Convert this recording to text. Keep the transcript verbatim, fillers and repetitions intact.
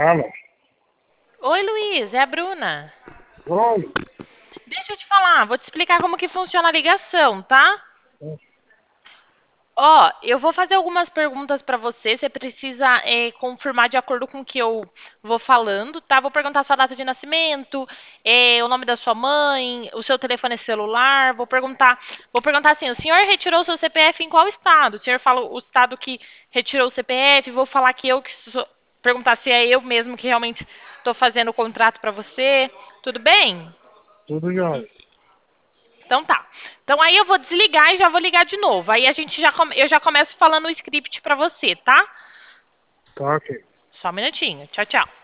Fala. Oi, Luiz, é a Bruna. Oi. Deixa eu te falar, vou te explicar como que funciona a ligação, tá? Ó, eu vou fazer algumas perguntas para você, você precisa é, confirmar de acordo com o que eu vou falando, tá? Vou perguntar sua data de nascimento, é, o nome da sua mãe, o seu telefone celular, vou perguntar, vou perguntar assim, o senhor retirou seu C P F em qual estado? O senhor fala o estado que retirou o C P F, vou falar que eu que sou, perguntar se é eu mesmo que realmente estou fazendo o contrato para você, tudo bem? Tudo jóia. Então tá. Então aí eu vou desligar e já vou ligar de novo. Aí a gente já come- eu já começo falando o script pra você, tá? Tá ok. Só um minutinho. Tchau, tchau.